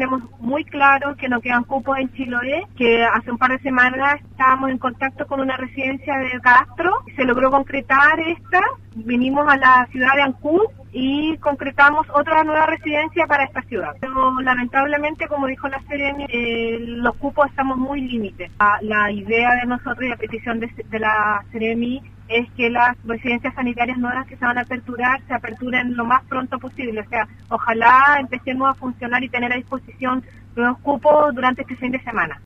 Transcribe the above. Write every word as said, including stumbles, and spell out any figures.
tenemos muy claro que no quedan cupos en Chiloé, que hace un par de semanas estábamos en contacto con una residencia de Castro, se logró concretar esta, vinimos a la ciudad de Ancud y concretamos otra nueva residencia para esta ciudad. Pero lamentablemente, como dijo la Seremi, eh, los cupos estamos muy límites. La, la idea de nosotros y la petición de, de la Seremi es que las residencias sanitarias nuevas que se van a aperturar, se aperturen lo más pronto posible. O sea, ojalá empecemos a funcionar y tener a disposición nuevos cupos durante este fin de semana.